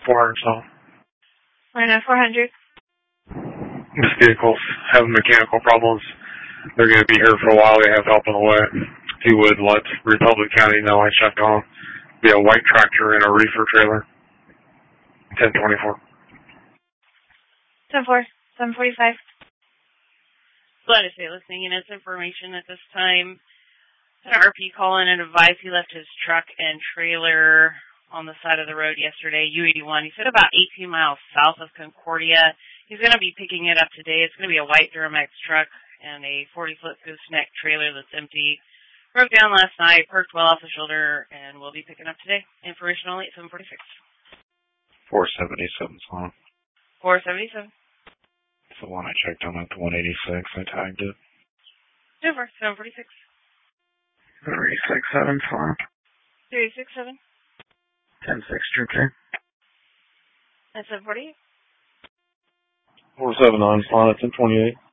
400 South. Right now, 400. This vehicle's having mechanical problems. They're going to be here for a while. They have help on the way. If you would, let Republic County know I checked on. Be a white tractor and a reefer trailer. 1024. 10-4. 745. Glad to say listening in this information at this time. An RP call in and advised he left his truck and trailer on the side of the road yesterday, U81. He said about 18 miles south of Concordia. He's going to be picking it up today. It's going to be a white Duramax truck and a 40-foot gooseneck trailer that's empty. Broke down last night, parked well off the shoulder, and we'll be picking up today. Information only at 746. 477 Swan. 477. It's the one I checked on at the 186. I tagged it. Super. 746. 367 Swan. 367. 10-6 Troop J. And 748. 479 Swan at 1028.